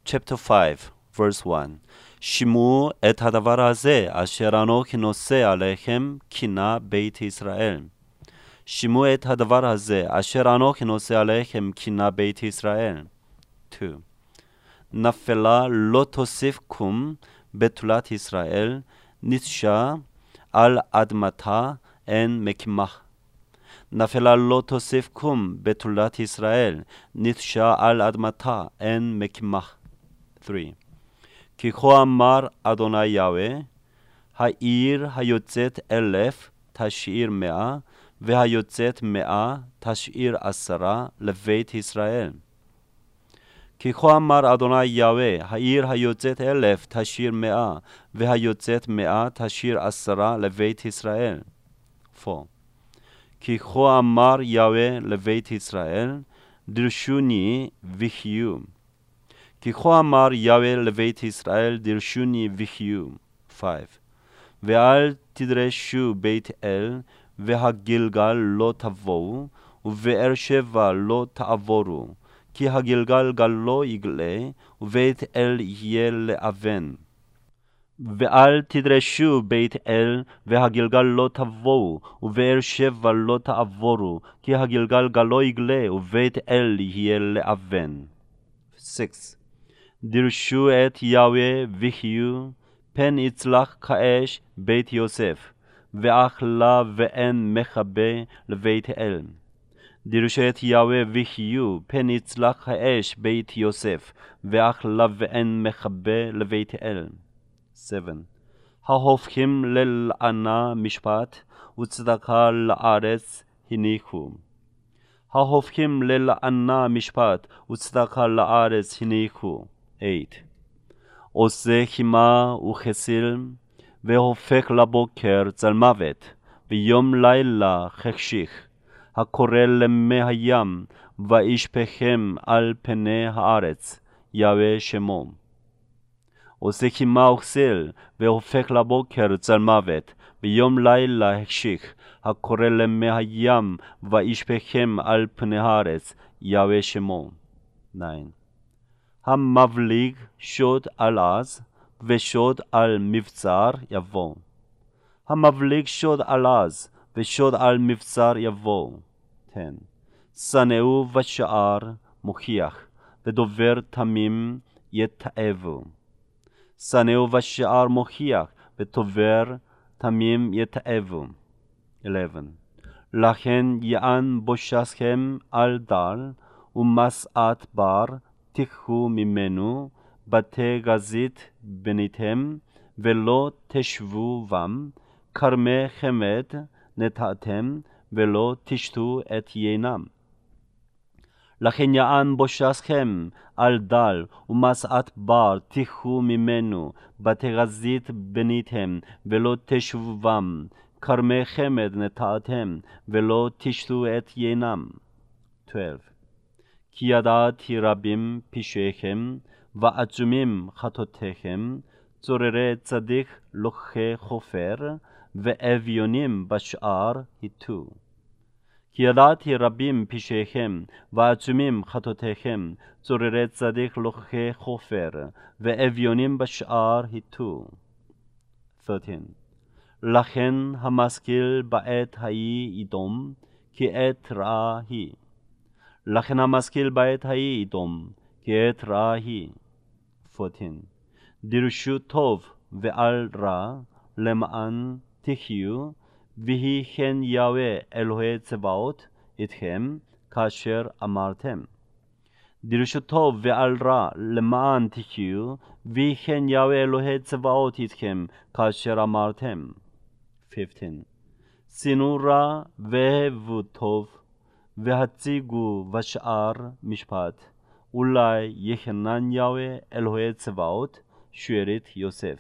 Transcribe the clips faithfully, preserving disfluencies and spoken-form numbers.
chapter five, verse one. שמעו את הדבר הזה אשר אנוכי נושא עליכם קנא בית ישראל. שמעו את הדבר הזה אשר אנוכי נושא עליכם קנא בית ישראל. two. נפלה לא תוסיף קום בתולת ישראל, ניטשה על אדמתה אין מקימך. נפלה לא תוסיף קום בתולת ישראל, ניטשה על אדמתה אין מקימך. three. כי כה אמר אדוני יהוה, העיר היוצאת אלף תשאיר מאה, והיוצאת מאה תשאיר עשרה לבית ישראל. כי כה אמר אדוני יהוה, העיר היוצאת אלף תשאיר מאה, והיוצאת מאה תשאיר עשרה לבית ישראל. four. כי כה אמר יהוה לבית ישראל, דרשוני וחיו. כי כה אמר יהוה לבית ישראל, דרשוני וחיו. five. ואל תדרשו בית אל, והגלגל לא תבואו, ובאר שבע לא תעבורו, כי הגלגל גלו יגלה, ובית אל יהיה לאבן. ואל תדרשו בית אל, והגלגל לא תבואו, ובאר שבע לא תעבורו, כי הגלגל גלו יגלה, ובית אל יהיה לאבן. six. דרשו את יהוה וחיו, פן יצלח כאש בית יוסף, ואכלה ואין מכבה לבית אל. דרשו את יהוה וחיו, פן יצלח האש בית יוסף, ואכלה ואין מכבה לבית אל. seven. ההופכים ללענה משפט, וצדקה לארץ הניחו. ההופכים ללענה משפט, וצדקה לארץ הניחו. eight. עושה חימה וכסיל, והופך לבוקר צל מוות, ויום לילה חשך, הקורא למי הים, וישפכם על פני הארץ, יהוה שמו. עושה חימה וכסיל, והופך לבוקר צל מוות, ויום לילה חשך, הקורא למי הים, וישפכם על פני הארץ, יהוה שמו. nine. המבליג שוד על עז, ושוד על מבצר יבוא. המבליג שוד על עז, ושוד על מבצר יבוא. ten. שנאו ושער מוכיח, ודובר תמים יתאבו. שנאו ושער מוכיח, ודובר תמים יתאבו. eleven. לכן יען בושסכם על דל, ומסעת בר תיקחו ממנו, בתי גזית בניתם, ולא תשבו בם, כרמי חמד נטעתם, ולא תשתו את יינם. לכן יען בושסכם על דל, ומסעת בר תיקחו ממנו, בתי גזית בניתם, ולא תשבו בם, כרמי חמד נטעתם, ולא תשתו את יינם. twelve. כי ידעתי רבים פשעיכם, ועצומים חטאותיכם, צוררי צדיק לוקחי חופר, ואביונים בשער היטו. כי ידעתי רבים פשעיכם, ועצומים חטאותיכם, צוררי צדיק לוקחי חופר, ואביונים בשער היטו. thirteen. לכן המשכיל בעת ההיא ידום, כי עת רעה היא. לכן המשכיל בעת ההיא ידום, כי עת רעה היא. fourteen. דרשו טוב ואל רע, למען תחיו, ויהי כן יהוה אלוהי צבאות איתכם, כאשר אמרתם. דרשו טוב ואל רע, למען תחיו, ויהי כן יהוה אלוהי צבאות איתכם, כאשר אמרתם. fifteen. שנאו רע ואהבו טוב, והציגו בשער משפט, אולי יחנן יהוה אלוהי צבאות שארית יוסף.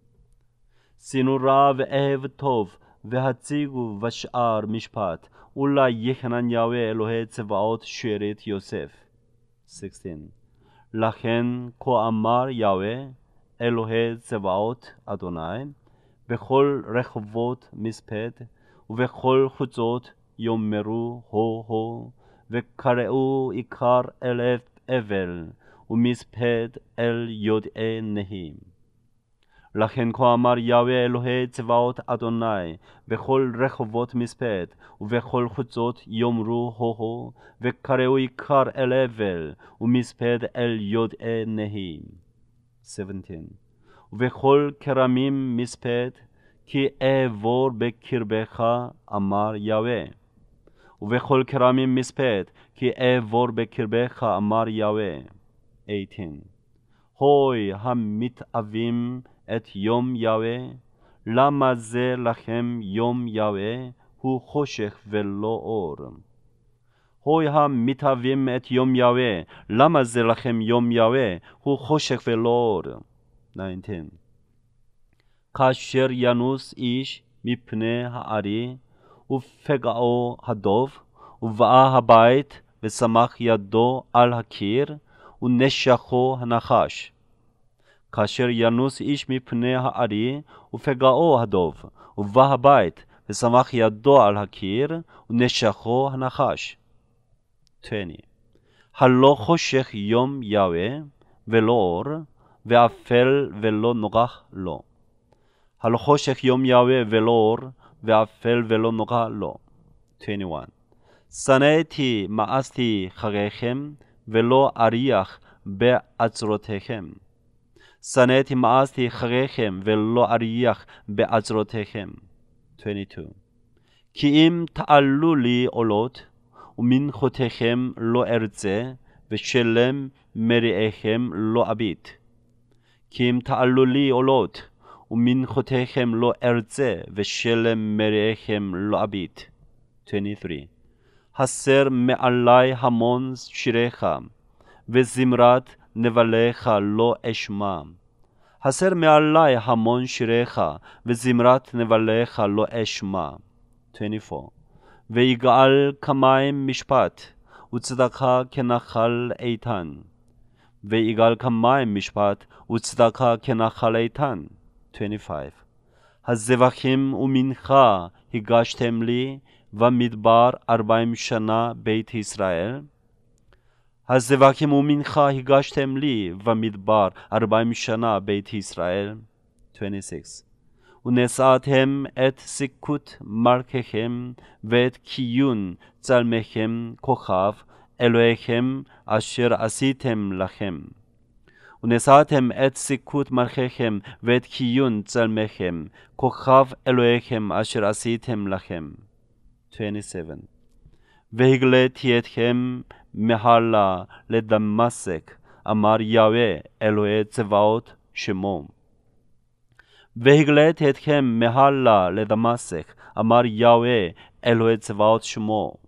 שנאו רע ואהב טוב, והציגו בשער משפט, אולי יחנן יהוה אלוהי צבאות שארית יוסף. sixteen. לכן כה אמר יהוה אלוהי צבאות אדוני, בכל רחובות מספד, ובכל חוצות יאמרו הו הו, וקראו עיקר אלף אבל, ומספד אל יודעי נהים. לכן כה אמר יהוה אלוהי צבאות אדוני, בכל רחובות מספד, ובכל חוצות יאמרו הו-הו, וקראו עיקר אל אבל, ומספד אל יודעי נהים. שבע עשרה. ובכל כרמים מספד, כי אעבור בקרבך, אמר יהוה. ובכל כרמים מספד, כי אעבור בקרבך, אמר יהוה. שמונה עשרה. הוי המתאבים את יום יהוה, למה זה לכם יום יהוה, הוא חושך ולא אור. הוי המתאבים את יום יהוה, למה זה לכם יום יהוה, הוא חושך ולא אור. תשע עשרה. כאשר ינוס איש מפני הארי, ופגעו הדוב, ובאה הבית, ושמח ידו על הקיר, ונשכו הנחש. כאשר ינוס איש מפני הארי, ופגעו הדוב, ובא הבית, ושמח ידו על הקיר, ונשכו הנחש. עשרים. הלא חושך יום יהוה, ולא אור, ואפל ולא נוגח לו. הלא חושך יום יהוה ולא אור, ואפל ולא נוגח לו. עשרים ואחת. שנאתי מאסתי חגיכם, ולא אריח בעצרותיכם. שנאתי מאסתי חגיכם, ולא אריח בעצרותיכם. עשרים ושתיים. כי אם תעלו לי עולות, ומנחותיכם לא ארצה, ושלם מריעיכם לא אביט. כי אם תעלו לי עולות, ומנחותיכם לא ארצה, ושלם מריעיכם לא אביט. עשרים ושלוש. הסר מעלי המון שיריך, וזמרת נבליך לא אשמע. הסר מעלי המון שיריך, וזמרת נבליך לא אשמע. עשרים וארבע. ויגאל כמים משפט, וצדקה כנחל איתן. ויגאל כמים משפט, וצדקה כנחל איתן. עשרים וחמש. הזבחים ומנחה הגשתם לי, במדבר ארבעים שנה בית ישראל. הזבחים ומנחה הגשתם לי, במדבר ארבעים שנה בית ישראל. עשרים ושש. ונשאתם את סיכות מלכיכם, ואת קיון צלמכם כוכב, אלוהיכם אשר עשיתם לכם. ונשאתם את סיכות מלכיכם, ואת קיון צלמכם, כוכב אלוהיכם אשר עשיתם לכם. עשרים ושבע. והגליתי אתכם מהלה לדמשק, אמר יהוה אלוהי צבאות שמו. והגליתי אתכם מהלה לדמשק, אמר יהוה אלוהי צבאות שמו.